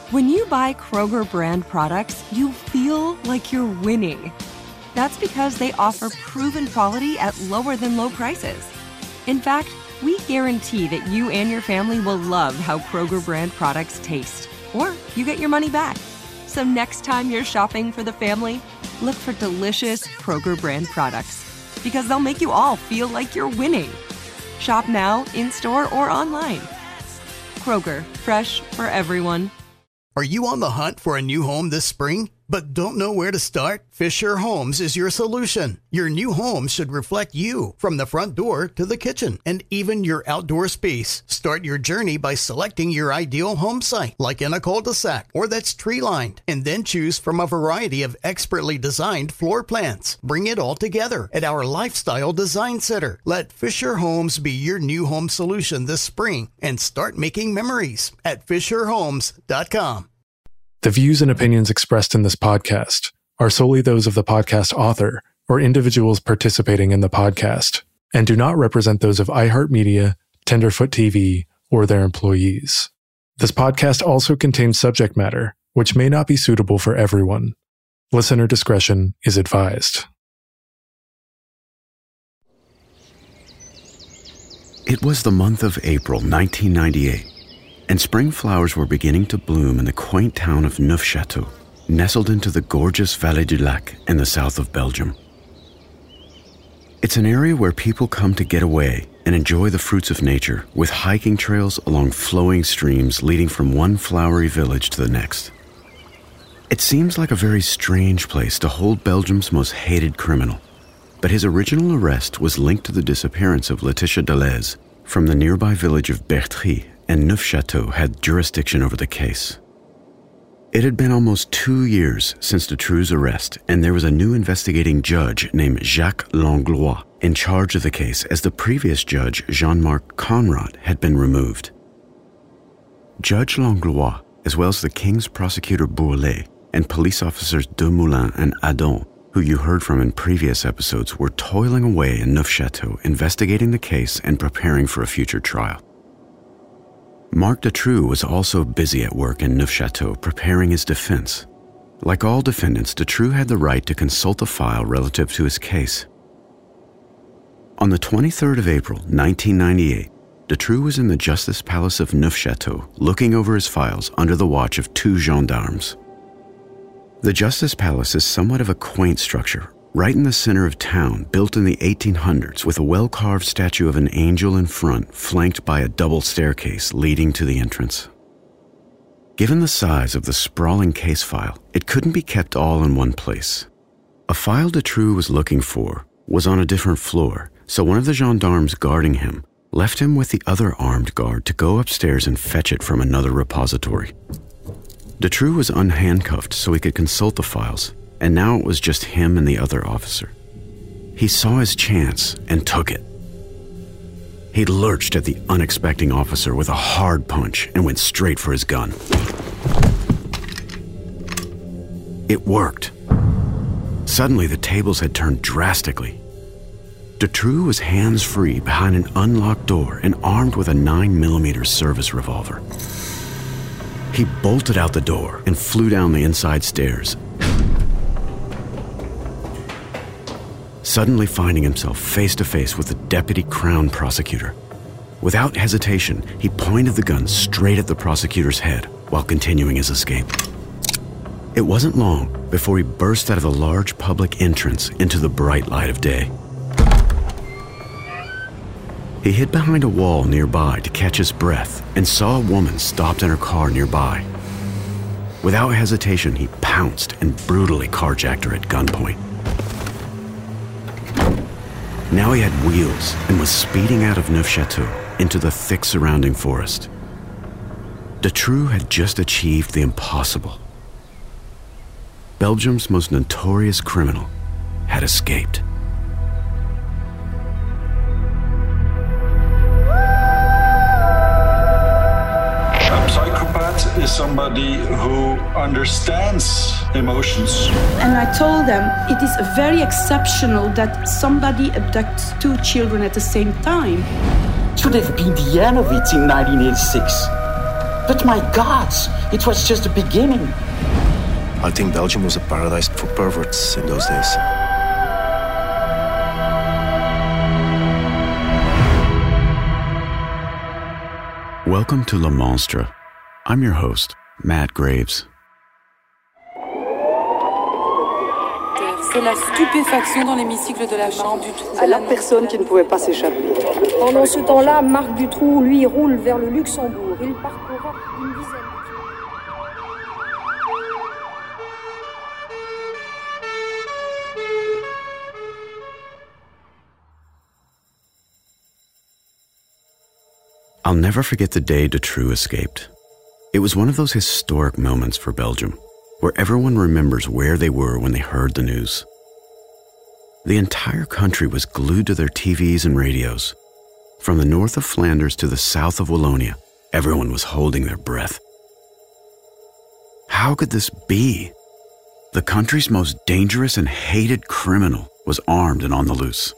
When you buy Kroger brand products, you feel like you're winning. That's because they offer proven quality at lower than low prices. In fact, we guarantee that you and your family will love how Kroger brand products taste, or you get your money back. So next time you're shopping for the family, look for delicious Kroger brand products, because they'll make you all feel like you're winning. Shop now, in-store, or online. Kroger, fresh for everyone. Are you on the hunt for a new home this spring, but don't know where to start? Fisher Homes is your solution. Your new home should reflect you, from the front door to the kitchen, and even your outdoor space. Start your journey by selecting your ideal home site, like in a cul-de-sac or that's tree-lined, and then choose from a variety of expertly designed floor plans. Bring it all together at our Lifestyle Design Center. Let Fisher Homes be your new home solution this spring and start making memories at FisherHomes.com. The views and opinions expressed in this podcast are solely those of the podcast author or individuals participating in the podcast and do not represent those of iHeartMedia, Tenderfoot TV, or their employees. This podcast also contains subject matter which may not be suitable for everyone. Listener discretion is advised. It was the month of April 1998. And spring flowers were beginning to bloom in the quaint town of Neufchâteau, nestled into the gorgeous Vallée du Lac in the south of Belgium. It's an area where people come to get away and enjoy the fruits of nature, with hiking trails along flowing streams leading from one flowery village to the next. It seems like a very strange place to hold Belgium's most hated criminal, but his original arrest was linked to the disappearance of Laetitia Deleuze from the nearby village of Bertry, and Neufchâteau had jurisdiction over the case. It had been almost 2 years since Dutroux' arrest, and there was a new investigating judge named Jacques Langlois in charge of the case, as the previous judge, Jean-Marc Conrad, had been removed. Judge Langlois, as well as the King's prosecutor Bourlet and police officers Demoulin and Adon, who you heard from in previous episodes, were toiling away in Neufchâteau, investigating the case and preparing for a future trial. Marc Dutroux was also busy at work in Neufchâteau preparing his defense. Like all defendants, Dutroux had the right to consult the file relative to his case. On the 23rd of April, 1998, Dutroux was in the Justice Palace of Neufchâteau looking over his files under the watch of 2 gendarmes. The Justice Palace is somewhat of a quaint structure, right in the center of town, built in the 1800s with a well-carved statue of an angel in front, flanked by a double staircase leading to the entrance. Given the size of the sprawling case file, it couldn't be kept all in one place. A file Dutroux was looking for was on a different floor, so one of the gendarmes guarding him left him with the other armed guard to go upstairs and fetch it from another repository. Dutroux was unhandcuffed so he could consult the files, and now it was just him and the other officer. He saw his chance and took it. He lurched at the unexpecting officer with a hard punch and went straight for his gun. It worked. Suddenly, the tables had turned drastically. Dutroux was hands-free behind an unlocked door and armed with a 9mm service revolver. He bolted out the door and flew down the inside stairs, suddenly finding himself face to face with the deputy crown prosecutor. Without hesitation, he pointed the gun straight at the prosecutor's head while continuing his escape. It wasn't long before he burst out of a large public entrance into the bright light of day. He hid behind a wall nearby to catch his breath and saw a woman stopped in her car nearby. Without hesitation, he pounced and brutally carjacked her at gunpoint. Now he had wheels and was speeding out of Neufchâteau into the thick surrounding forest. Dutroux had just achieved the impossible. Belgium's most notorious criminal had escaped. Is somebody who understands emotions. And I told them it is very exceptional that somebody abducts 2 children at the same time. Should have been Janowitz in 1986. But my God, it was just the beginning. I think Belgium was a paradise for perverts in those days. Welcome to Le Monstre. I'm your host, Matt Graves. C'est la stupéfaction dans l'hémicycle de la Chambre. C'est la personne qui ne pouvait pas s'échapper. Pendant ce temps-là, Marc Dutroux, lui, roule vers le Luxembourg. Il parcourra une dizaine de I'll never forget the day Dutroux escaped. It was one of those historic moments for Belgium, where everyone remembers where they were when they heard the news. The entire country was glued to their TVs and radios. From the north of Flanders to the south of Wallonia, everyone was holding their breath. How could this be? The country's most dangerous and hated criminal was armed and on the loose.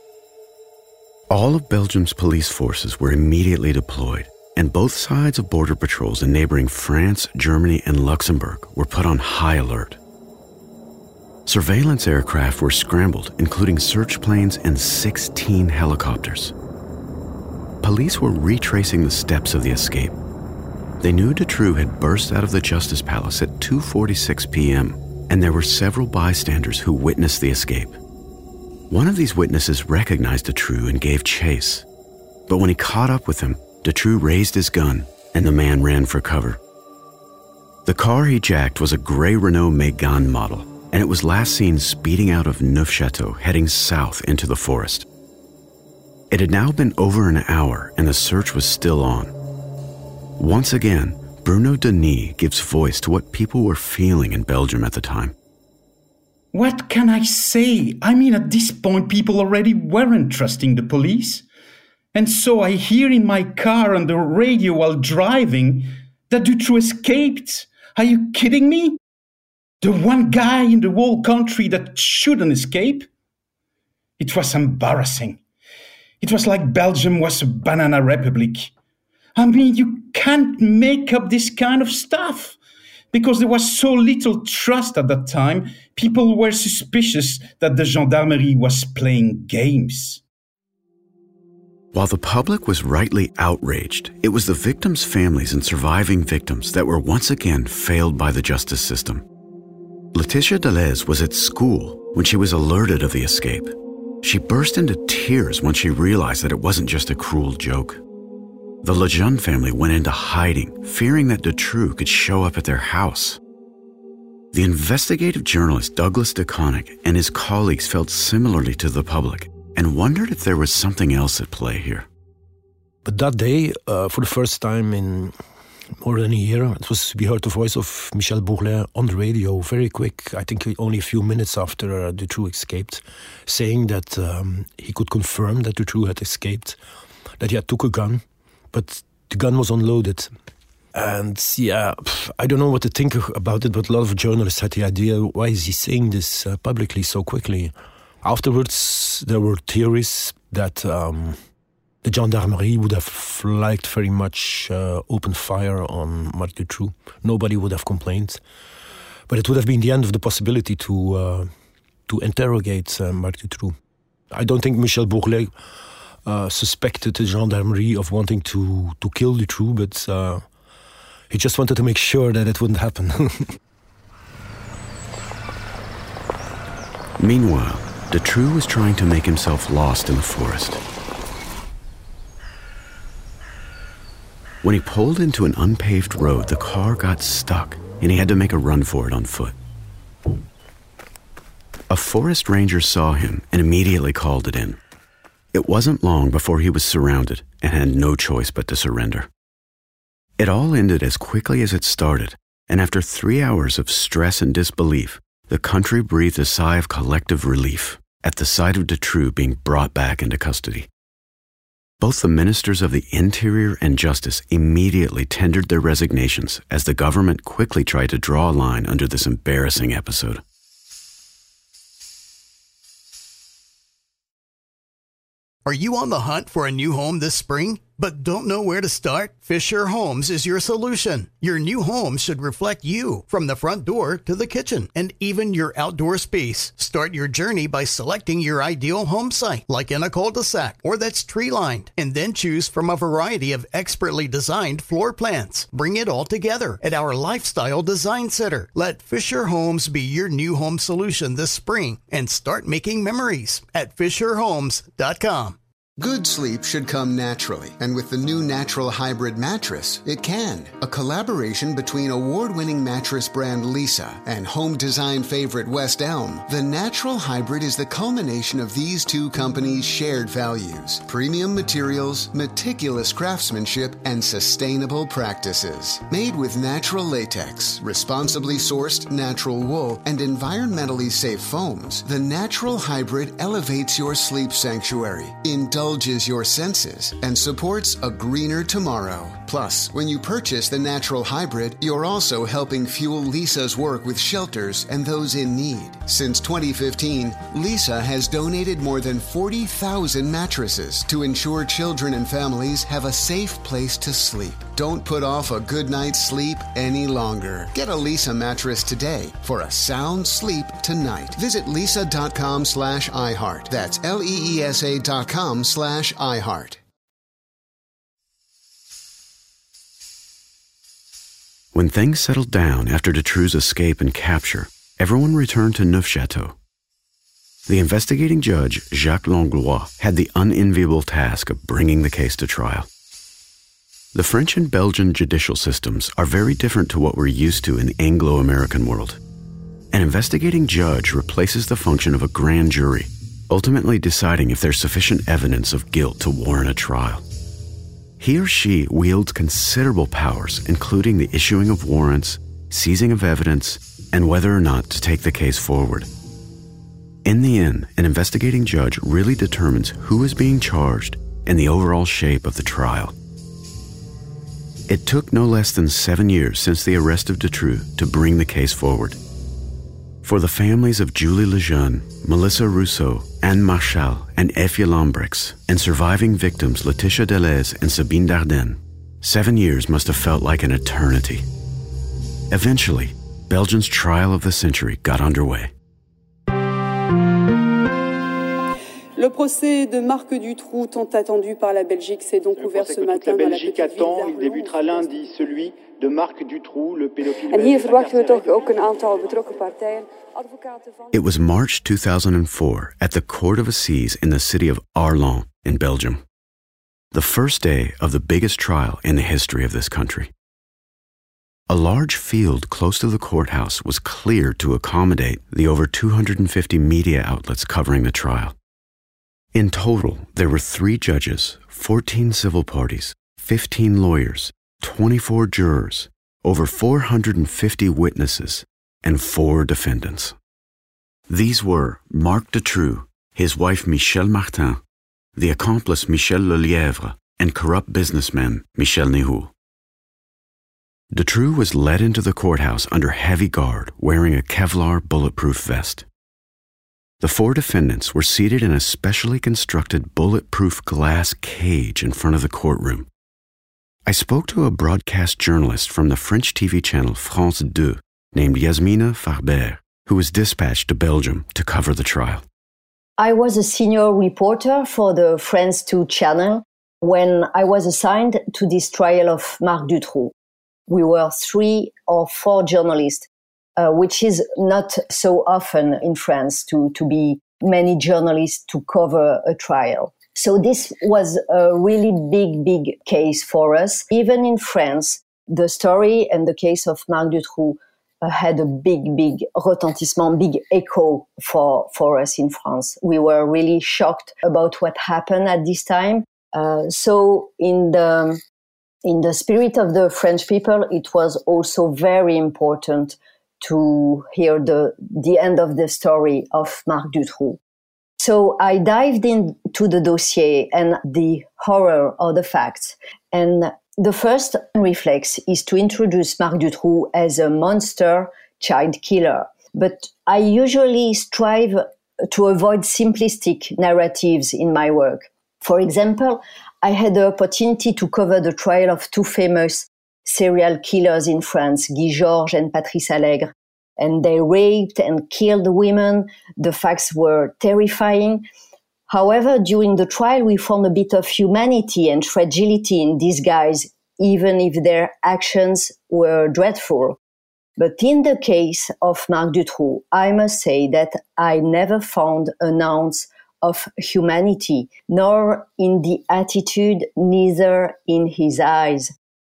All of Belgium's police forces were immediately deployed, and both sides of border patrols in neighboring France, Germany, and Luxembourg were put on high alert. Surveillance aircraft were scrambled, including search planes and 16 helicopters. Police were retracing the steps of the escape. They knew Dutroux had burst out of the Justice Palace at 2:46 p.m., and there were several bystanders who witnessed the escape. One of these witnesses recognized Dutroux and gave chase. But when he caught up with him, Dutroux raised his gun, and the man ran for cover. The car he jacked was a gray Renault Mégane model, and it was last seen speeding out of Neufchâteau, heading south into the forest. It had now been over an hour, and the search was still on. Once again, Bruno Denis gives voice to what people were feeling in Belgium at the time. What can I say? I mean, at this point, people already weren't trusting the police. And so I hear in my car on the radio while driving that Dutroux escaped. Are you kidding me? The one guy in the whole country that shouldn't escape? It was embarrassing. It was like Belgium was a banana republic. I mean, you can't make up this kind of stuff. Because there was so little trust at that time, people were suspicious that the gendarmerie was playing games. While the public was rightly outraged, it was the victims' families and surviving victims that were once again failed by the justice system. Laetitia Deleuze was at school when she was alerted of the escape. She burst into tears when she realized that it wasn't just a cruel joke. The Lejeune family went into hiding, fearing that Dutroux could show up at their house. The investigative journalist Douglas de Connick and his colleagues felt similarly to the public and wondered if there was something else at play here. But that day, for the first time in more than a year, we heard the voice of Michel Bourlet on the radio, very quick, I think only a few minutes after Dutroux escaped, saying that he could confirm that Dutroux had escaped, that he had took a gun, but the gun was unloaded. And yeah, I don't know what to think about it, but a lot of journalists had the idea, why is he saying this publicly so quickly? Afterwards, there were theories that the gendarmerie would have liked very much open fire on Marc Dutroux. Nobody would have complained. But it would have been the end of the possibility to interrogate Marc Dutroux. I don't think Michel Bourlet suspected the gendarmerie of wanting to kill Dutroux, but he just wanted to make sure that it wouldn't happen. Meanwhile, Dutroux was trying to make himself lost in the forest. When he pulled into an unpaved road, the car got stuck, and he had to make a run for it on foot. A forest ranger saw him and immediately called it in. It wasn't long before he was surrounded and had no choice but to surrender. It all ended as quickly as it started, and after 3 hours of stress and disbelief, the country breathed a sigh of collective relief at the sight of Dutroux being brought back into custody. Both the ministers of the Interior and Justice immediately tendered their resignations as the government quickly tried to draw a line under this embarrassing episode. Are you on the hunt for a new home this spring, but don't know where to start? Fisher Homes is your solution. Your new home should reflect you, from the front door to the kitchen and even your outdoor space. Start your journey by selecting your ideal home site, like in a cul-de-sac or that's tree-lined, and then choose from a variety of expertly designed floor plans. Bring it all together at our Lifestyle Design Center. Let Fisher Homes be your new home solution this spring and start making memories at FisherHomes.com. Good sleep should come naturally, and with the new Natural Hybrid mattress, it can. A collaboration between award-winning mattress brand Leesa and home design favorite West Elm, the Natural Hybrid is the culmination of these two companies' shared values: premium materials, meticulous craftsmanship, and sustainable practices. Made with natural latex, responsibly sourced natural wool, and environmentally safe foams, the Natural Hybrid elevates your sleep sanctuary, indulges your senses, and supports a greener tomorrow. Plus, when you purchase the Natural Hybrid, you're also helping fuel Leesa's work with shelters and those in need. Since 2015, Leesa has donated more than 40,000 mattresses to ensure children and families have a safe place to sleep. Don't put off a good night's sleep any longer. Get a Leesa mattress today for a sound sleep tonight. Visit leesa.com/iHeart. That's LEESA.com/iHeart. When things settled down after Dutroux' escape and capture, everyone returned to Neufchâteau. The investigating judge, Jacques Langlois, had the unenviable task of bringing the case to trial. The French and Belgian judicial systems are very different to what we're used to in the Anglo-American world. An investigating judge replaces the function of a grand jury, ultimately deciding if there's sufficient evidence of guilt to warrant a trial. He or she wields considerable powers, including the issuing of warrants, seizing of evidence, and whether or not to take the case forward. In the end, an investigating judge really determines who is being charged and the overall shape of the trial. It took no less than 7 years since the arrest of Dutroux to bring the case forward. For the families of Julie Lejeune, Melissa Rousseau, Anne Marchal, and Effie Lambrex, and surviving victims Laetitia Deleuze and Sabine Dardenne, 7 years must have felt like an eternity. Eventually, Belgium's trial of the century got underway. Le procès de Marc Dutroux, tant attendu par la Belgique, s'est donc ouvert ce matin dans la petite ville d'Arlon. Il débutera lundi, celui de Marc Dutroux, le pédophile. En hier verwachten we toch ook een aantal betrokken partijen. It was March 2004 at the Court of Assize in the city of Arlon in Belgium. The first day of the biggest trial in the history of this country. A large field close to the courthouse was cleared to accommodate the over 250 media outlets covering the trial. In total, there were 3 judges, 14 civil parties, 15 lawyers, 24 jurors, over 450 witnesses, and 4 defendants. These were Marc Dutroux, his wife Michel Martin, the accomplice Michel Lelièvre, and corrupt businessman Michel Nihoul. Dutroux was led into the courthouse under heavy guard, wearing a Kevlar bulletproof vest. The 4 defendants were seated in a specially constructed bulletproof glass cage in front of the courtroom. I spoke to a broadcast journalist from the French TV channel France 2 named Yasmina Farber, who was dispatched to Belgium to cover the trial. I was a senior reporter for the France 2 channel when I was assigned to this trial of Marc Dutroux. We were 3 or 4 journalists, which is not so often in France to be many journalists to cover a trial. So this was a really big case for us. Even in France, the story and the case of Marc Dutroux had a big retentissement, big echo for us in France. We were really shocked about what happened at this time. So in the spirit of the French people, it was also very important to hear the end of the story of Marc Dutroux. So I dived into the dossier and the horror of the facts. And the first reflex is to introduce Marc Dutroux as a monster child killer. But I usually strive to avoid simplistic narratives in my work. For example, I had the opportunity to cover the trial of two famous serial killers in France, Guy Georges and Patrice Allègre. And they raped and killed women. The facts were terrifying. However, during the trial, we found a bit of humanity and fragility in these guys, even if their actions were dreadful. But in the case of Marc Dutroux, I must say that I never found an ounce of humanity, nor in the attitude, neither in his eyes.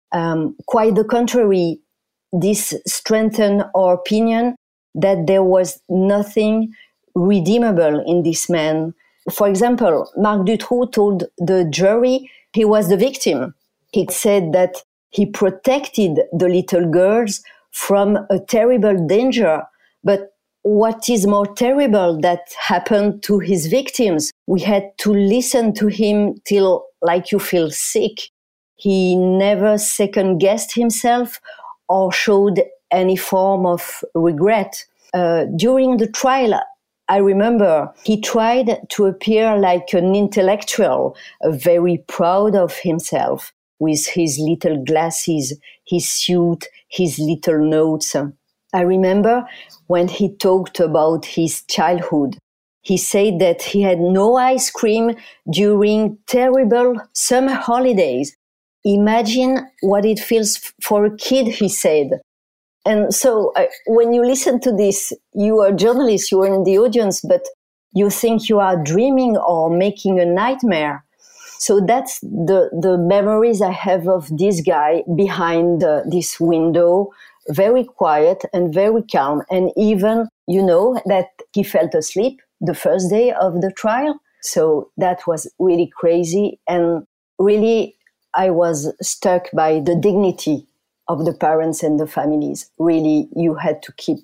Quite the contrary, this strengthened our opinion that there was nothing redeemable in this man. For example, Marc Dutroux told the jury he was the victim. He said that he protected the little girls from a terrible danger, but what is more terrible that happened to his victims? We had to listen to him till like you feel sick. He never second-guessed himself or showed any form of regret. During the trial, I remember he tried to appear like an intellectual, very proud of himself, with his little glasses, his suit, his little notes. I remember when he talked about his childhood. He said that he had no ice cream during terrible summer holidays. Imagine what it feels for a kid, he said. And so when you listen to this, you are a journalist, you are in the audience, but you think you are dreaming or making a nightmare. So that's the memories I have of this guy behind this window, very quiet and very calm. And even, that he fell asleep the first day of the trial. So that was really crazy. And really, I was struck by the dignity of the parents and the families. Really, you had to keep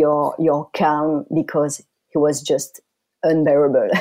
your calm because he was just unbearable.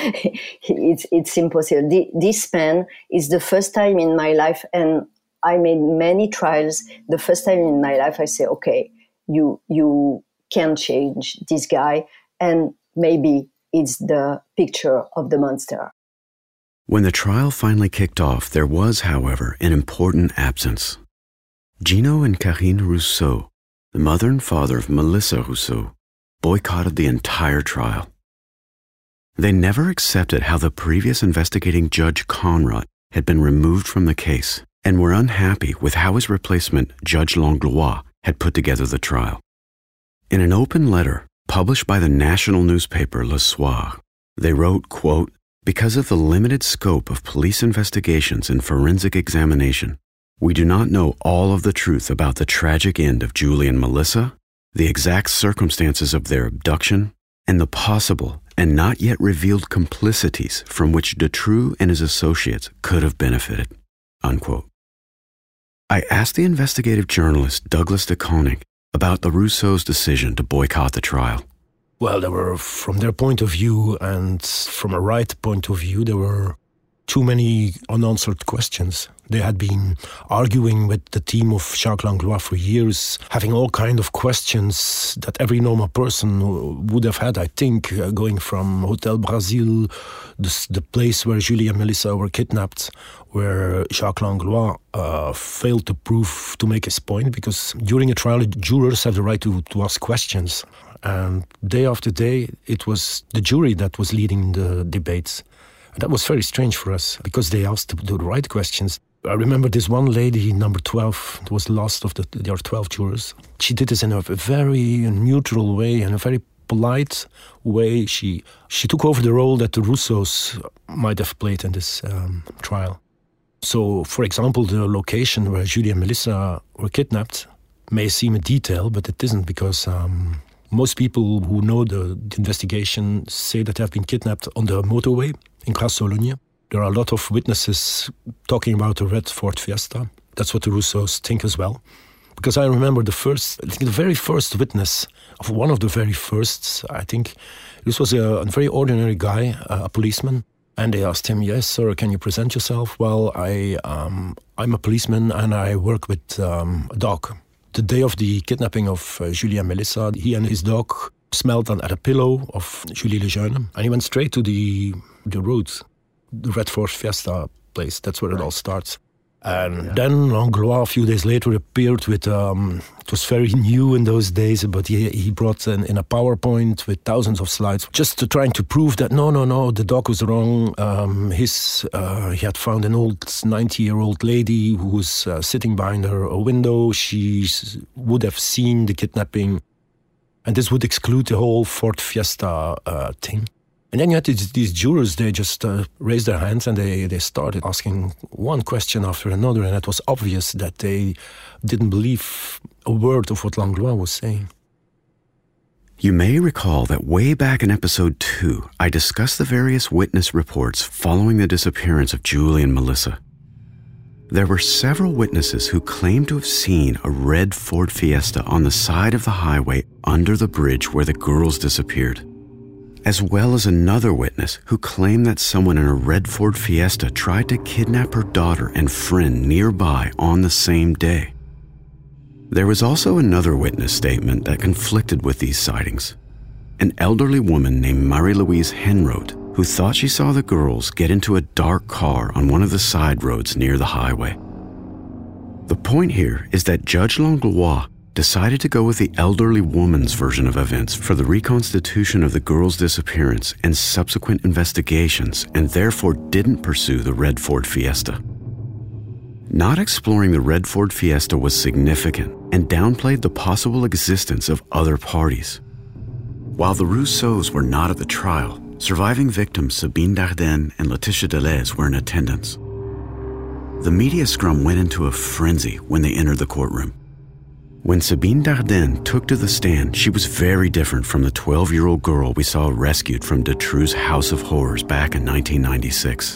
It's impossible. This man is the first time in my life, and I made many trials. The first time in my life, I say, okay, you can change this guy, and maybe it's the picture of the monster. When the trial finally kicked off, there was, however, an important absence. Gino and Karine Rousseau, the mother and father of Melissa Rousseau, boycotted the entire trial. They never accepted how the previous investigating Judge Conrad had been removed from the case and were unhappy with how his replacement, Judge Langlois, had put together the trial. In an open letter published by the national newspaper Le Soir, they wrote, quote, "Because of the limited scope of police investigations and forensic examination, we do not know all of the truth about the tragic end of Julie and Melissa, the exact circumstances of their abduction, and the possible and not yet revealed complicities from which Dutroux and his associates could have benefited," unquote. I asked the investigative journalist Douglas de Koning about the Rousseau's decision to boycott the trial. Well, there were, from their point of view and from a right point of view, there were too many unanswered questions. They had been arguing with the team of Jacques Langlois for years, having all kinds of questions that every normal person would have had, I think, going from Hotel Brazil, the place where Julie and Melissa were kidnapped, where Jacques Langlois failed to make his point, because during a trial, jurors have the right to ask questions. And day after day, it was the jury that was leading the debates. And that was very strange for us, because they asked the right questions. I remember this one lady, number 12, was the last of there are 12 jurors. She did this in a very neutral way, in a very polite way. She took over the role that the Rousseaus might have played in this trial. So, for example, the location where Julie and Melissa were kidnapped may seem a detail, but it isn't, because most people who know the investigation say that they have been kidnapped on the motorway in Gras-Sologne. There are a lot of witnesses talking about the red Ford Fiesta. That's what the Rousseaus think as well. Because I remember the very first witness, of one of the very firsts, I think, this was a very ordinary guy, a policeman. And they asked him, "Yes, sir, can you present yourself?" "Well, I'm a policeman and I work with a dog." The day of the kidnapping of Julie and Melissa, he and his dog smelled at a pillow of Julie Lejeune, and he went straight to the road, the red Ford Fiesta, place. That's where it all starts. And then Langlois, a few days later, appeared with, it was very new in those days, but he brought in a PowerPoint with thousands of slides, just trying to prove that no, the dog was wrong. He had found an old 90-year-old lady who was sitting behind a window. She would have seen the kidnapping, and this would exclude the whole Ford Fiesta thing. And then you had these jurors, they just raised their hands and they started asking one question after another, and it was obvious that they didn't believe a word of what Langlois was saying. You may recall that way back in episode 2, I discussed the various witness reports following the disappearance of Julie and Melissa. There were several witnesses who claimed to have seen a red Ford Fiesta on the side of the highway under the bridge where the girls disappeared, as well as another witness who claimed that someone in a red Ford Fiesta tried to kidnap her daughter and friend nearby on the same day. There was also another witness statement that conflicted with these sightings. An elderly woman named Marie-Louise Henroth, who thought she saw the girls get into a dark car on one of the side roads near the highway. The point here is that Judge Langlois decided to go with the elderly woman's version of events for the reconstitution of the girl's disappearance and subsequent investigations, and therefore didn't pursue the red Ford Fiesta. Not exploring the red Ford Fiesta was significant and downplayed the possible existence of other parties. While the Rousseaus were not at the trial, surviving victims Sabine Dardenne and Laetitia Deleuze were in attendance. The media scrum went into a frenzy when they entered the courtroom. When Sabine Dardenne took to the stand, she was very different from the 12-year-old girl we saw rescued from Dutroux' House of Horrors back in 1996.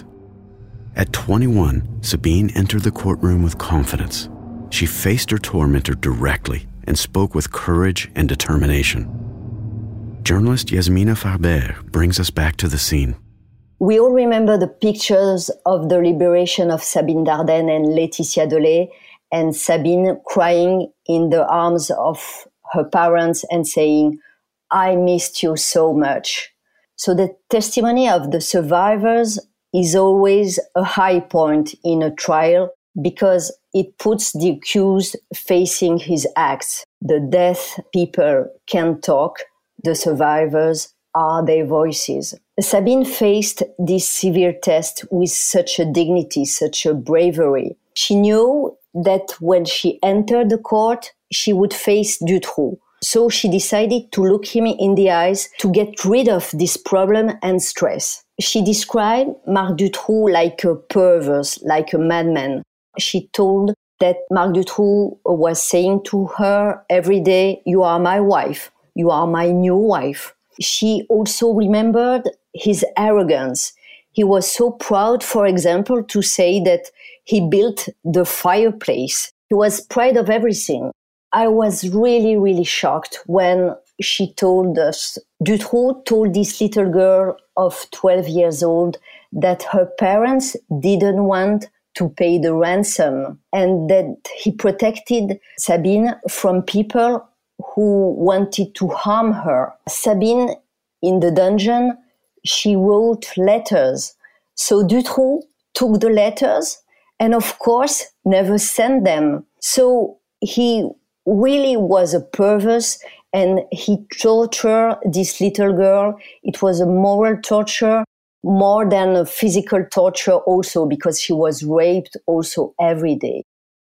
At 21, Sabine entered the courtroom with confidence. She faced her tormentor directly and spoke with courage and determination. Journalist Yasmina Farber brings us back to the scene. We all remember the pictures of the liberation of Sabine Dardenne and Laetitia Deleuze, and Sabine crying in the arms of her parents and saying, "I missed you so much." So the testimony of the survivors is always a high point in a trial because it puts the accused facing his acts. The dead people can talk, the survivors are their voices. Sabine faced this severe test with such a dignity, such a bravery. She knew that when she entered the court, she would face Dutroux. So she decided to look him in the eyes to get rid of this problem and stress. She described Marc Dutroux like a perverse, like a madman. She told that Marc Dutroux was saying to her every day, "You are my wife. You are my new wife." She also remembered his arrogance. He was so proud, for example, to say that he built the fireplace. He was proud of everything. I was really, really shocked when she told us, Dutroux told this little girl of 12 years old that her parents didn't want to pay the ransom and that he protected Sabine from people who wanted to harm her. Sabine, in the dungeon, she wrote letters. So Dutroux took the letters and, of course, never sent them. So he really was a perverse and he tortured this little girl. It was a moral torture more than a physical torture also because she was raped also every day.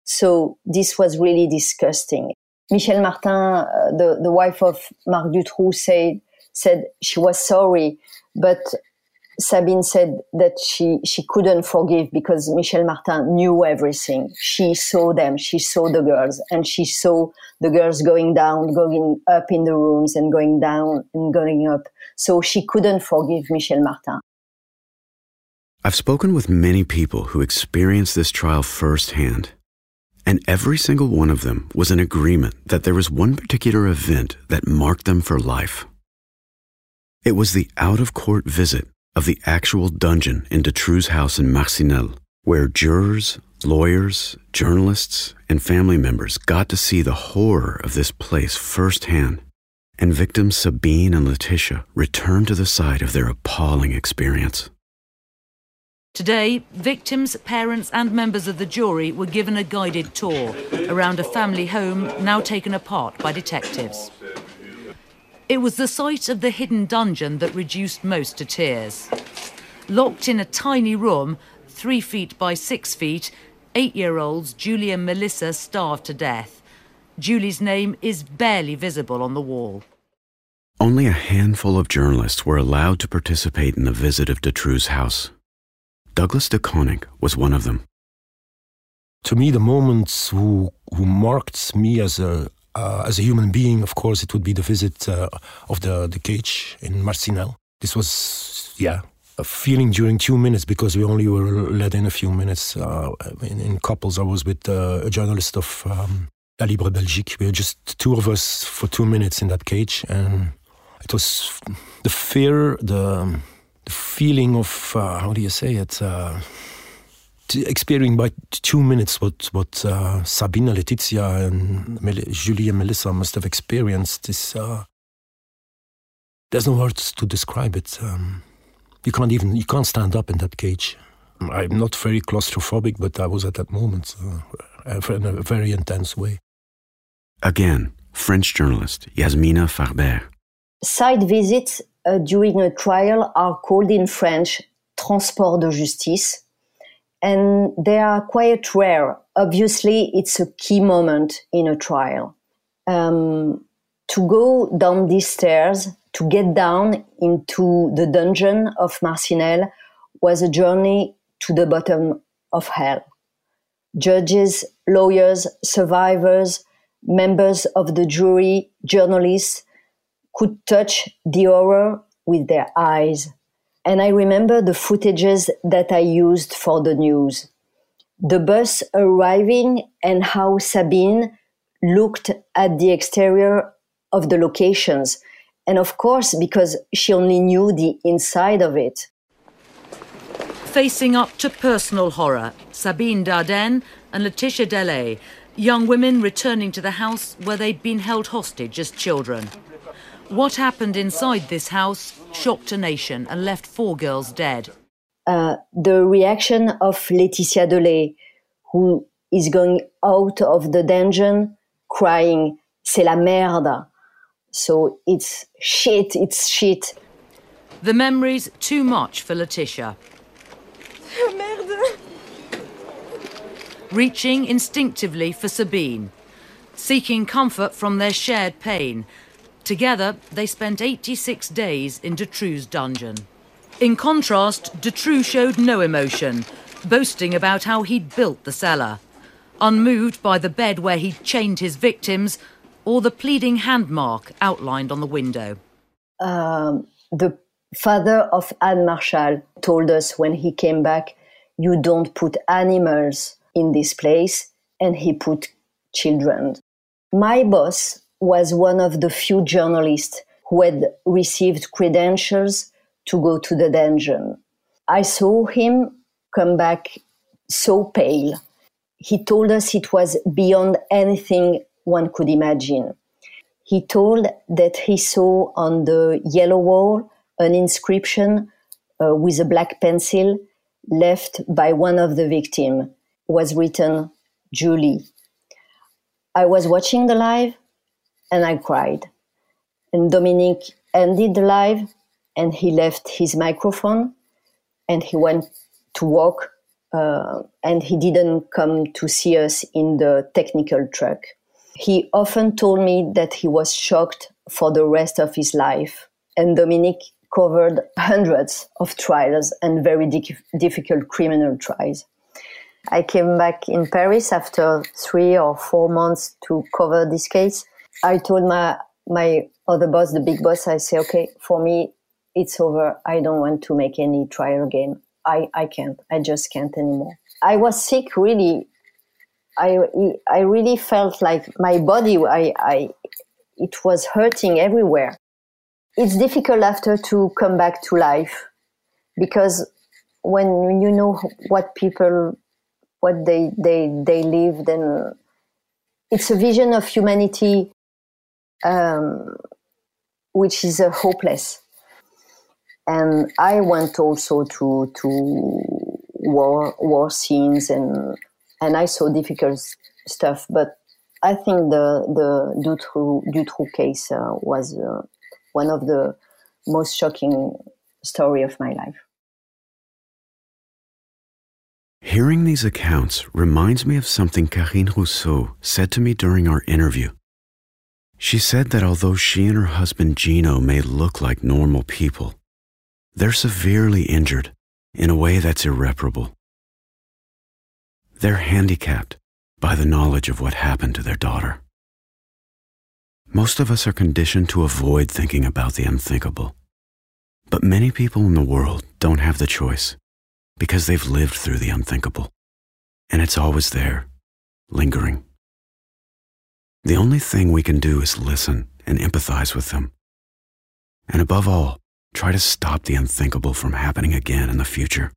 So this was really disgusting. Michel Martin, the wife of Marc Dutroux, said she was sorry, but Sabine said that she couldn't forgive because Michel Martin knew everything. She saw them, she saw the girls, and she saw the girls going down, going up in the rooms and going down and going up. So she couldn't forgive Michel Martin. I've spoken with many people who experienced this trial firsthand, and every single one of them was in agreement that there was one particular event that marked them for life. It was the out-of-court visit of the actual dungeon in Dutroux' house in Marcinelle, where jurors, lawyers, journalists, and family members got to see the horror of this place firsthand, and victims Sabine and Laetitia returned to the site of their appalling experience. Today, victims, parents and members of the jury were given a guided tour around a family home now taken apart by detectives. It was the sight of the hidden dungeon that reduced most to tears. Locked in a tiny room, 3 feet by 6 feet, 8-year-olds Julie and Melissa starved to death. Julie's name is barely visible on the wall. Only a handful of journalists were allowed to participate in the visit of Dutroux house. Douglas de Koninck was one of them. To me, the moments who marked me as a human being, of course, it would be the visit of the cage in Marcinelle. This was, a feeling during 2 minutes, because we only were let in a few minutes in couples. I was with a journalist of La Libre Belgique. We were just two of us for 2 minutes in that cage, and it was the fear, the feeling of, how do you say it, experiencing by 2 minutes what Sabine, Letizia and Julie and Melissa must have experienced. There's no words to describe it. You can't stand up in that cage. I'm not very claustrophobic, but I was at that moment in a very intense way. Again, French journalist Yasmina Farber. Site visits during a trial are called in French transport de justice, and they are quite rare. Obviously, it's a key moment in a trial. To go down these stairs, to get down into the dungeon of Marcinelle, was a journey to the bottom of hell. Judges, lawyers, survivors, members of the jury, journalists could touch the horror with their eyes. And I remember the footages that I used for the news. The bus arriving and how Sabine looked at the exterior of the locations. And of course, because she only knew the inside of it. Facing up to personal horror, Sabine Dardenne and Laetitia Delay, young women returning to the house where they'd been held hostage as children. What happened inside this house shocked a nation and left 4 girls dead. The reaction of Laetitia Delay, who is going out of the dungeon crying, "C'est la merde." So it's shit. The memories too much for Laetitia. Merde. Reaching instinctively for Sabine, seeking comfort from their shared pain. Together, they spent 86 days in Dutroux' dungeon. In contrast, Dutroux showed no emotion, boasting about how he'd built the cellar, unmoved by the bed where he'd chained his victims or the pleading hand mark outlined on the window. The father of Anne Marshall told us when he came back, "You don't put animals in this place," and he put children. My boss was one of the few journalists who had received credentials to go to the dungeon. I saw him come back so pale. He told us it was beyond anything one could imagine. He told that he saw on the yellow wall an inscription with a black pencil left by one of the victims. Was written, "Julie." I was watching the live and I cried. And Dominique ended the live and he left his microphone and he went to walk and he didn't come to see us in the technical truck. He often told me that he was shocked for the rest of his life. And Dominique covered hundreds of trials and very difficult criminal trials. I came back in Paris after 3 or 4 months to cover this case. I told my other boss, the big boss, I say, "Okay, for me, it's over. I don't want to make any trial again. I can't. I just can't anymore." I was sick, really. I really felt like my body, it was hurting everywhere. It's difficult after to come back to life because when you know what they live, then it's a vision of humanity which is hopeless. And I want also to war scenes, and I saw difficult stuff. But I think the Dutroux case was one of the most shocking story of my life. Hearing these accounts reminds me of something Karine Rousseau said to me during our interview. She said that although she and her husband Gino may look like normal people, they're severely injured in a way that's irreparable. They're handicapped by the knowledge of what happened to their daughter. Most of us are conditioned to avoid thinking about the unthinkable. But many people in the world don't have the choice because they've lived through the unthinkable, and it's always there, lingering. The only thing we can do is listen and empathize with them. And above all, try to stop the unthinkable from happening again in the future.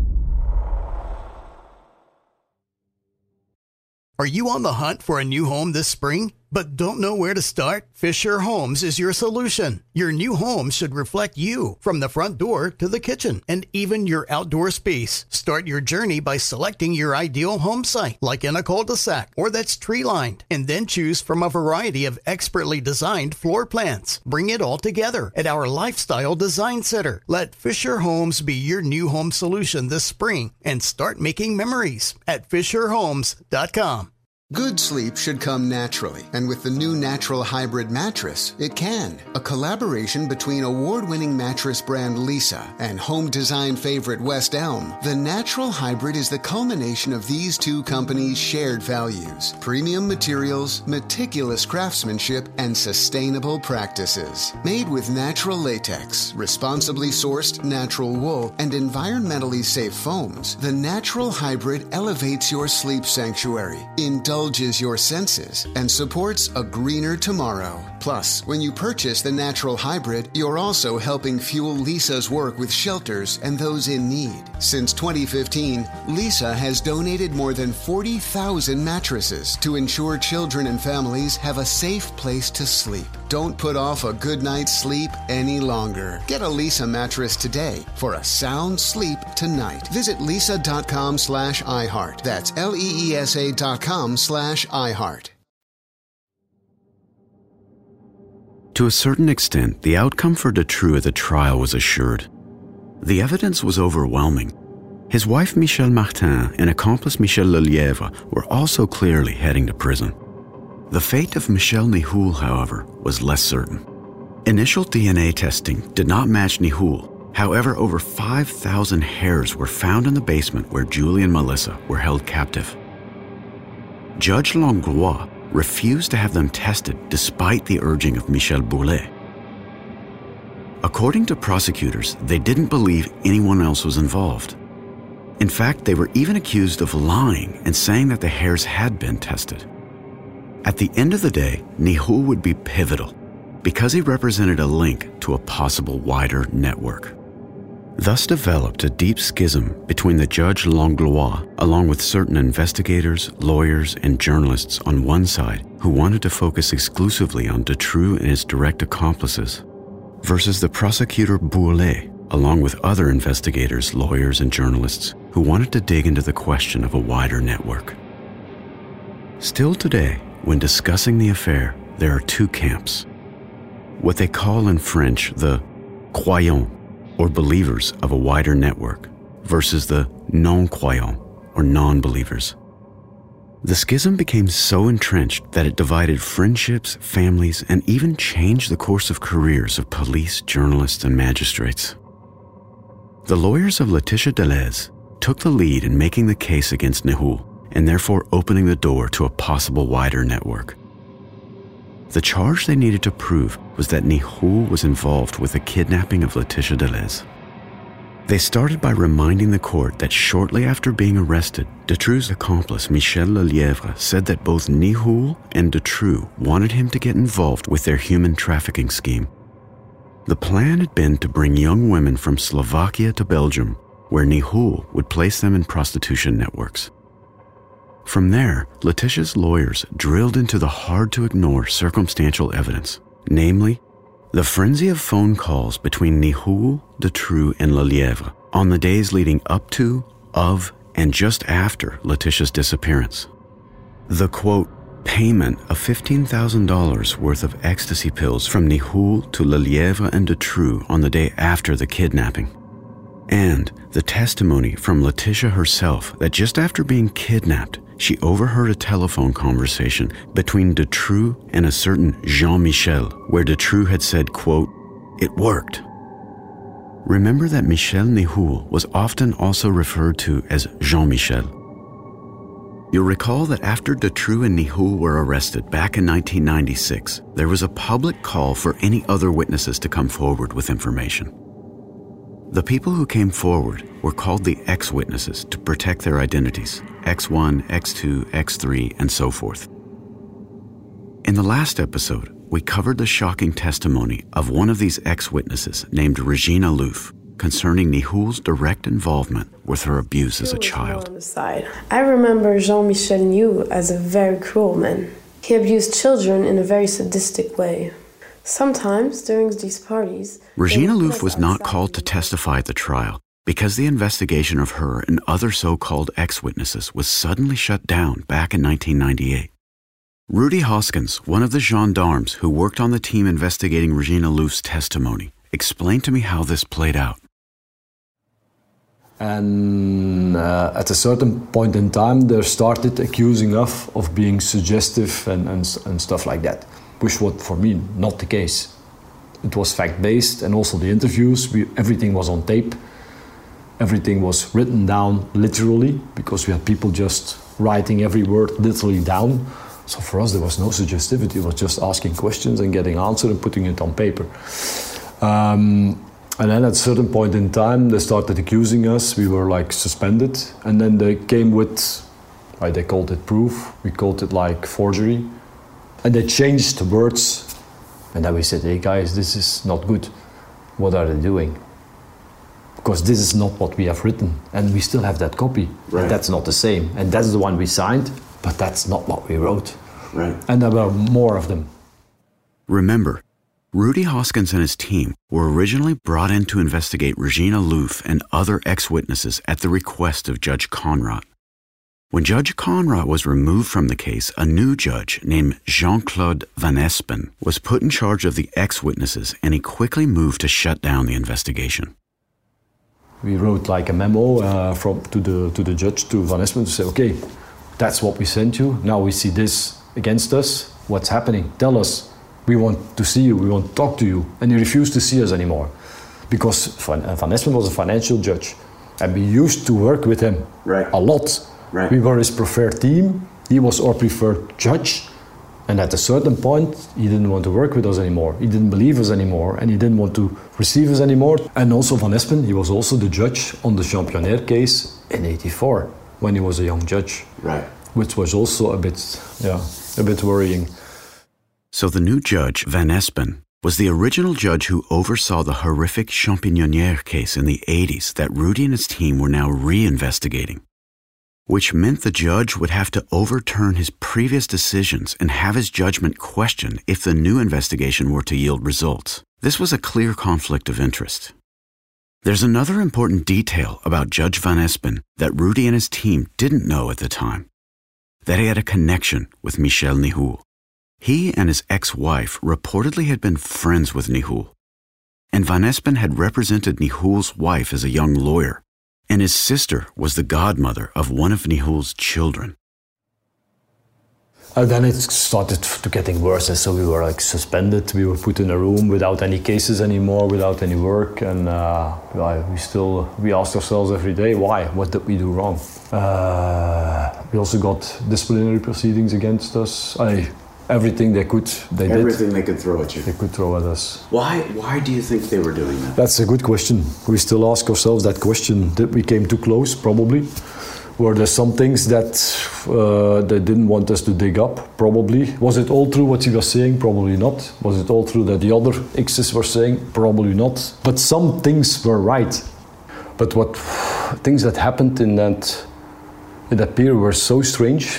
Are you on the hunt for a new home this spring, but don't know where to start? Fisher Homes is your solution. Your new home should reflect you, from the front door to the kitchen, and even your outdoor space. Start your journey by selecting your ideal home site, like in a cul-de-sac or that's tree-lined, and then choose from a variety of expertly designed floor plans. Bring it all together at our Lifestyle Design Center. Let Fisher Homes be your new home solution this spring and start making memories at FisherHomes.com. Good sleep should come naturally, and with the new Natural Hybrid mattress, it can. A collaboration between award-winning mattress brand Leesa and home design favorite West Elm, the Natural Hybrid is the culmination of these two companies' shared values: premium materials, meticulous craftsmanship, and sustainable practices. Made with natural latex, responsibly sourced natural wool, and environmentally safe foams, the Natural Hybrid elevates your sleep sanctuary, indulges your senses, and supports a greener tomorrow. Plus, when you purchase the Natural Hybrid, you're also helping fuel Leesa's work with shelters and those in need. Since 2015, Leesa has donated more than 40,000 mattresses to ensure children and families have a safe place to sleep. Don't put off a good night's sleep any longer. Get a Leesa mattress today for a sound sleep tonight. Visit leesa.com/iHeart. That's LEESA.com/iHeart. To a certain extent, the outcome for Dutroux at the trial was assured. The evidence was overwhelming. His wife Michelle Martin and accomplice Michel Lelièvre were also clearly heading to prison. The fate of Michel Nihoul, however, was less certain. Initial DNA testing did not match Nihoul. However, over 5,000 hairs were found in the basement where Julie and Melissa were held captive. Judge Langlois refused to have them tested despite the urging of Michel Bourlet. According to prosecutors, they didn't believe anyone else was involved. In fact, they were even accused of lying and saying that the hairs had been tested. At the end of the day, Nihoul would be pivotal because he represented a link to a possible wider network. Thus developed a deep schism between the Judge Langlois, along with certain investigators, lawyers, and journalists on one side who wanted to focus exclusively on Dutroux and his direct accomplices, versus the prosecutor Bourlet, along with other investigators, lawyers, and journalists who wanted to dig into the question of a wider network. Still today, when discussing the affair, there are two camps. What they call in French the croyants, or believers of a wider network, versus the non-croyants, or non-believers. The schism became so entrenched that it divided friendships, families, and even changed the course of careers of police, journalists, and magistrates. The lawyers of Laetitia Deleuze took the lead in making the case against Nihoul, and therefore opening the door to a possible wider network. The charge they needed to prove was that Nihoul was involved with the kidnapping of Laetitia Deleuze. They started by reminding the court that shortly after being arrested, Dutroux's accomplice Michel Lelièvre said that both Nihoul and Dutroux wanted him to get involved with their human trafficking scheme. The plan had been to bring young women from Slovakia to Belgium, where Nihoul would place them in prostitution networks. From there, Laetitia's lawyers drilled into the hard-to-ignore circumstantial evidence, namely, the frenzy of phone calls between Nihoul, Dutroux, and Lelièvre on the days leading up to, of and just after Letitia's disappearance. The, quote, payment of $15,000 worth of ecstasy pills from Nihoul to Lelièvre and Dutroux on the day after the kidnapping. And the testimony from Letitia herself that just after being kidnapped, she overheard a telephone conversation between Dutroux and a certain Jean-Michel, where Dutroux had said, quote, it worked. Remember that Michel Nihoul was often also referred to as Jean-Michel. You'll recall that after Dutroux and Nihoul were arrested back in 1996, there was a public call for any other witnesses to come forward with information. The people who came forward were called the X-witnesses to protect their identities, X1, X2, X3, and so forth. In the last episode, we covered the shocking testimony of one of these X-witnesses named Regina Louf concerning Nihoul's direct involvement with her abuse as a child. On the side. I remember Jean-Michel Nihoul as a very cruel man. He abused children in a very sadistic way. Sometimes, during these parties... Regina Louf was not called to testify at the trial because the investigation of her and other so-called X-witnesses was suddenly shut down back in 1998. Rudy Hoskins, one of the gendarmes who worked on the team investigating Regina Louf's testimony, explained to me how this played out. And at a certain point in time, they started accusing us of being suggestive and stuff like that, which was, for me, not the case. It was fact-based, and also the interviews, everything was on tape. Everything was written down literally, because we had people just writing every word literally down. So for us, there was no suggestivity. It was just asking questions and getting answers and putting it on paper. And then at a certain point in time, they started accusing us. We were like suspended. And then they came with, they called it proof. We called it like forgery. And they changed the words. And then we said, hey guys, this is not good. What are they doing? Because this is not what we have written. And we still have that copy. Right. And that's not the same. And that's the one we signed. But that's not what we wrote. Right. And there were more of them. Remember, Rudy Hoskins and his team were originally brought in to investigate Regina Louf and other ex-witnesses at the request of Judge Conrad. When Judge Conrad was removed from the case, a new judge named Jean-Claude Van Espen was put in charge of the ex-witnesses, and he quickly moved to shut down the investigation. We wrote like a memo to the judge, to Van Espen, to say, okay, that's what we sent you. Now we see this against us. What's happening? Tell us. We want to see you. We want to talk to you. And he refused to see us anymore because Van Espen was a financial judge. And we used to work with him a lot. Right. We were his preferred team. He was our preferred judge. And at a certain point, he didn't want to work with us anymore. He didn't believe us anymore. And he didn't want to receive us anymore. And also Van Espen, he was also the judge on the Championnaire case in '84. When he was a young judge, right, which was also a bit worrying. So the new judge, Van Espen, was the original judge who oversaw the horrific Championnaire case in the 80s that Rudy and his team were now re-investigating, which meant the judge would have to overturn his previous decisions and have his judgment questioned if the new investigation were to yield results. This was a clear conflict of interest. There's another important detail about Judge Van Espen that Rudy and his team didn't know at the time, that he had a connection with Michel Nihoul. He and his ex-wife reportedly had been friends with Nihoul, and Van Espen had represented Nihoul's wife as a young lawyer, and his sister was the godmother of one of Nihoul's children. Then it started to getting worse, and so we were like suspended. We were put in a room without any cases anymore, without any work, and we asked ourselves every day, why? What did we do wrong? We also got disciplinary proceedings against us. Everything they could, they did. Everything they could throw at you. They could throw at us. Why do you think they were doing that? That's a good question. We still ask ourselves that question. Did we came too close? Probably. Were there some things that they didn't want us to dig up? Probably. Was it all true what he was saying? Probably not. Was it all true that the other X's were saying? Probably not. But some things were right. But what things that happened in that period were so strange.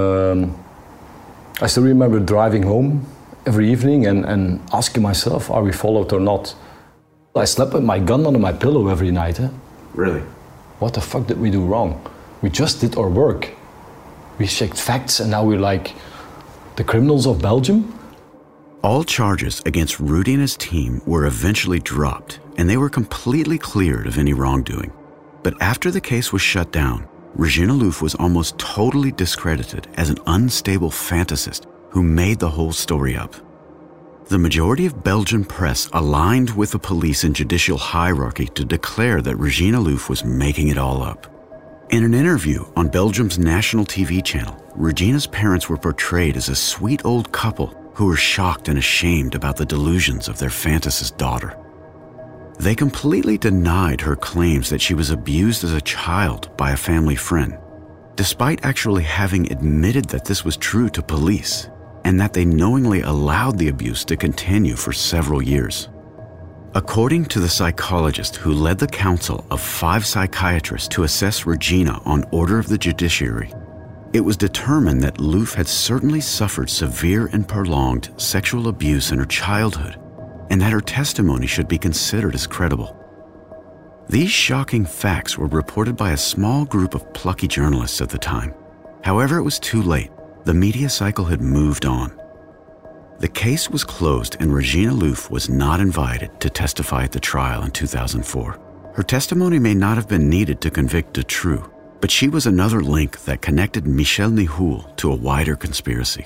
I still remember driving home every evening and asking myself, are we followed or not? I slept with my gun under my pillow every night. Really? what the fuck did we do wrong? We just did our work. We checked facts and now we're like the criminals of Belgium? All charges against Rudy and his team were eventually dropped, and they were completely cleared of any wrongdoing. But after the case was shut down, Regina Louf was almost totally discredited as an unstable fantasist who made the whole story up. The majority of Belgian press aligned with the police and judicial hierarchy to declare that Regina Louf was making it all up. In an interview on Belgium's national TV channel, Regina's parents were portrayed as a sweet old couple who were shocked and ashamed about the delusions of their fantasist daughter. They completely denied her claims that she was abused as a child by a family friend, despite actually having admitted that this was true to police and that they knowingly allowed the abuse to continue for several years. According to the psychologist who led the council of 5 psychiatrists to assess Regina on order of the judiciary, it was determined that Louf had certainly suffered severe and prolonged sexual abuse in her childhood, and that her testimony should be considered as credible. These shocking facts were reported by a small group of plucky journalists at the time. However, it was too late. The media cycle had moved on. The case was closed and Regina Louf was not invited to testify at the trial in 2004. Her testimony may not have been needed to convict Dutroux, but she was another link that connected Michel Nihoul to a wider conspiracy.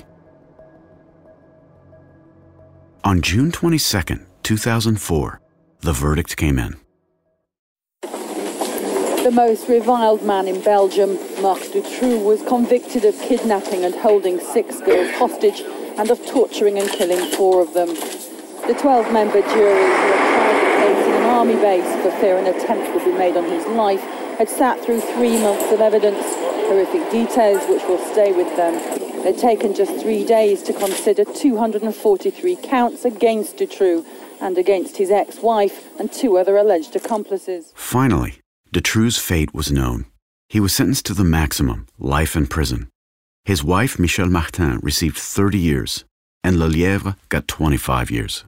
On June 22, 2004, the verdict came in. The most reviled man in Belgium, Marc Dutroux, was convicted of kidnapping and holding 6 girls hostage and of torturing and killing 4 of them. The 12-member jury, who had tried the case in an army base for fear an attempt would be made on his life, had sat through 3 months of evidence, horrific details which will stay with them. They'd taken just 3 days to consider 243 counts against Dutroux and against his ex-wife and 2 other alleged accomplices. Finally, Dutroux's fate was known. He was sentenced to the maximum, life in prison. His wife, Michelle Martin, received 30 years, and Lelièvre got 25 years.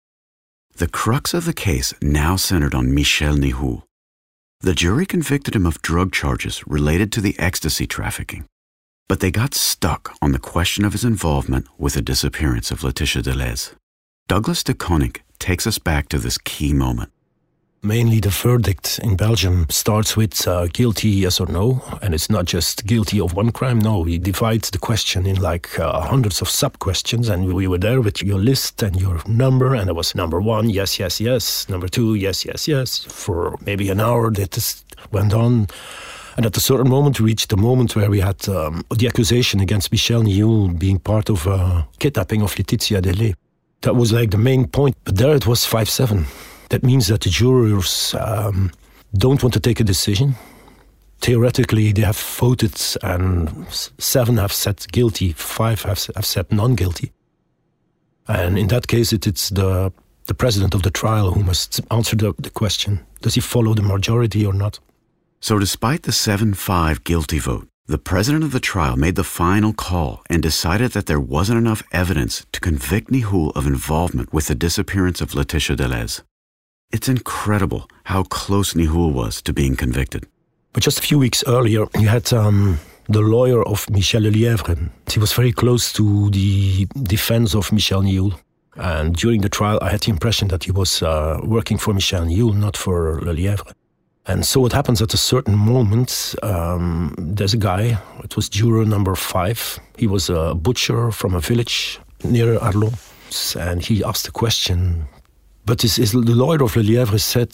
The crux of the case now centered on Michel Nihoul. The jury convicted him of drug charges related to the ecstasy trafficking, but they got stuck on the question of his involvement with the disappearance of Laetitia Deleuze. Douglas de Koninck takes us back to this key moment. Mainly the verdict in Belgium starts with guilty, yes or no, and it's not just guilty of one crime, no, we divide the question in like hundreds of sub-questions, and we were there with your list and your number, and it was number 1, yes, yes, yes, number 2, yes, yes, yes, for maybe an hour that this went on, and at a certain moment we reached the moment where we had the accusation against Michel Nihoul being part of kidnapping of Laetitia Deleuze. That was like the main point, but there it was 5-7. That means that the jurors don't want to take a decision. Theoretically, they have voted and 7 have said guilty, 5 have said non-guilty. And in that case, it's the president of the trial who must answer the question. Does he follow the majority or not? So despite the 7-5 guilty vote, the president of the trial made the final call and decided that there wasn't enough evidence to convict Nihoul of involvement with the disappearance of Laetitia Deleuze. It's incredible how close Nihoul was to being convicted. But just a few weeks earlier, you had the lawyer of Michel Lelièvre. He was very close to the defense of Michel Nihoul. And during the trial, I had the impression that he was working for Michel Nihoul, not for Lelièvre. And so what happens at a certain moment, there's a guy, it was juror number 5. He was a butcher from a village near Arlon. And he asked a question. But the lawyer of Lelièvre said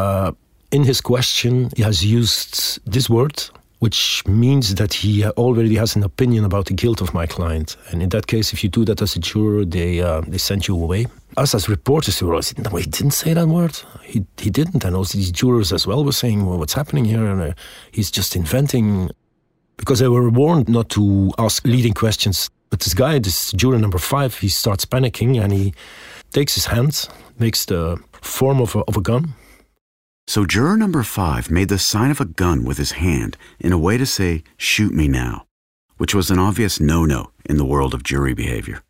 in his question, he has used this word, which means that he already has an opinion about the guilt of my client. And in that case, if you do that as a juror, they send you away. Us as reporters, we were saying, no, he didn't say that word. He didn't. And also these jurors as well were saying, well, what's happening here? And he's just inventing. Because they were warned not to ask leading questions. But this guy, this juror number 5, he starts panicking and he takes his hand, makes the form of a gun. So juror number 5 made the sign of a gun with his hand in a way to say, shoot me now, which was an obvious no-no in the world of jury behavior.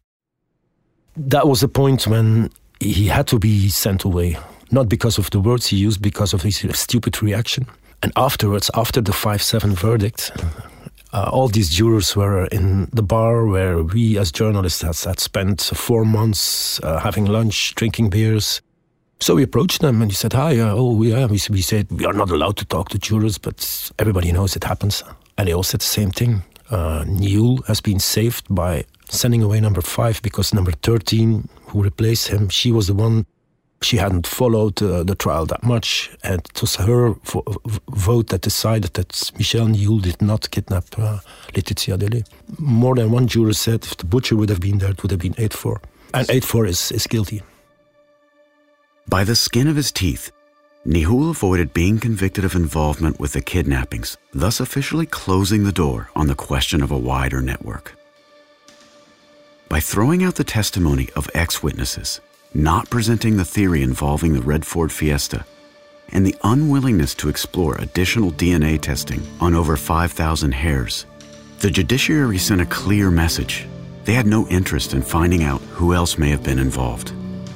That was the point when he had to be sent away, not because of the words he used, because of his stupid reaction. And afterwards, after the 5-7 verdict, all these jurors were in the bar where we as journalists had spent 4 months having lunch, drinking beers. So we approached them and we said, hi, we said we are not allowed to talk to jurors, but everybody knows it happens. And they all said the same thing. Nioul has been saved by sending away number 5 because number 13, who replaced him, she was the one, she hadn't followed the trial that much. And it was her vote that decided that Michel Nioul did not kidnap Laetitia Delay. More than one juror said if the butcher would have been there, it would have been 8-4. And 8-4 is guilty. By the skin of his teeth, Nioul avoided being convicted of involvement with the kidnappings, thus officially closing the door on the question of a wider network. By throwing out the testimony of ex-witnesses, not presenting the theory involving the Red Ford Fiesta, and the unwillingness to explore additional DNA testing on over 5,000 hairs, the judiciary sent a clear message. They had no interest in finding out who else may have been involved.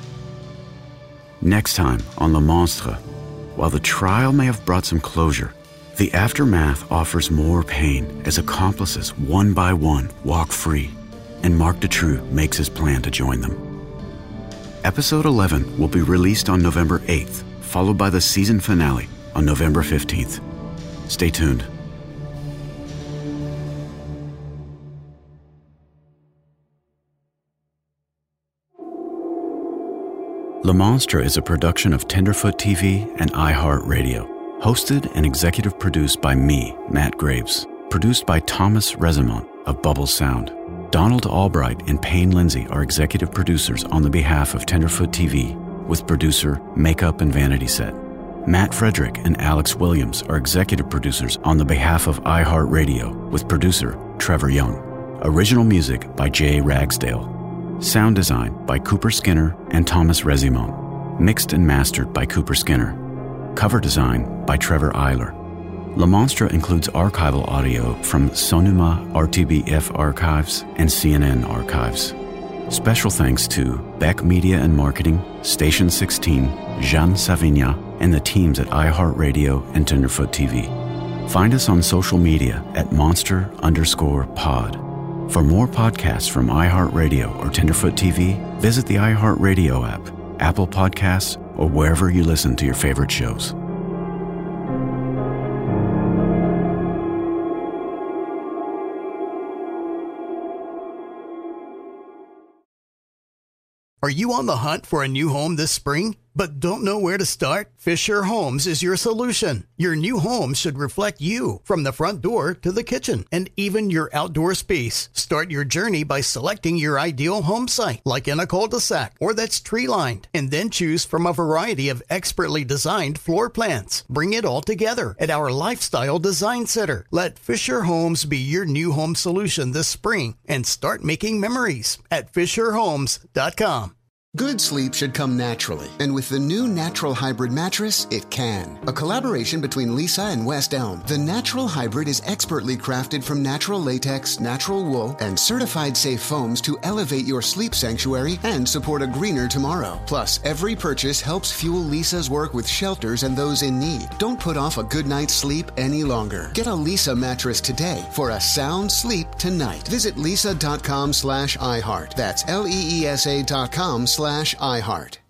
Next time on Le Monstre, while the trial may have brought some closure, the aftermath offers more pain as accomplices one by one walk free, and Marc Dutroux makes his plan to join them. Episode 11 will be released on November 8th, followed by the season finale on November 15th. Stay tuned. Le Monstre is a production of Tenderfoot TV and iHeartRadio. Hosted and executive produced by me, Matt Graves. Produced by Thomas Resimont of Bubble Sound. Donald Albright and Payne Lindsay are executive producers on the behalf of Tenderfoot TV, with producer Makeup and Vanity Set. Matt Frederick and Alex Williams are executive producers on the behalf of iHeartRadio, with producer Trevor Young. Original music by Jay Ragsdale. Sound design by Cooper Skinner and Thomas Resimont. Mixed and mastered by Cooper Skinner. Cover design by Trevor Eiler. Le Monstre includes archival audio from Sonoma RTBF Archives and CNN Archives. Special thanks to Beck Media and Marketing, Station 16, Jean Savigna, and the teams at iHeartRadio and Tenderfoot TV. Find us on social media at monster_pod. For more podcasts from iHeartRadio or Tenderfoot TV, visit the iHeartRadio app, Apple Podcasts, or wherever you listen to your favorite shows. Are you on the hunt for a new home this spring, but don't know where to start? Fisher Homes is your solution. Your new home should reflect you, from the front door to the kitchen, and even your outdoor space. Start your journey by selecting your ideal home site, like in a cul-de-sac or that's tree-lined, and then choose from a variety of expertly designed floor plans. Bring it all together at our Lifestyle Design Center. Let Fisher Homes be your new home solution this spring and start making memories at FisherHomes.com. Good sleep should come naturally, and with the new Natural Hybrid mattress, it can. A collaboration between Lisa and West Elm, the Natural Hybrid is expertly crafted from natural latex, natural wool, and certified safe foams to elevate your sleep sanctuary and support a greener tomorrow. Plus, every purchase helps fuel Lisa's work with shelters and those in need. Don't put off a good night's sleep any longer. Get a Lisa mattress today for a sound sleep tonight. Visit lisa.com/iHeart. That's LEESA.com/iHeart.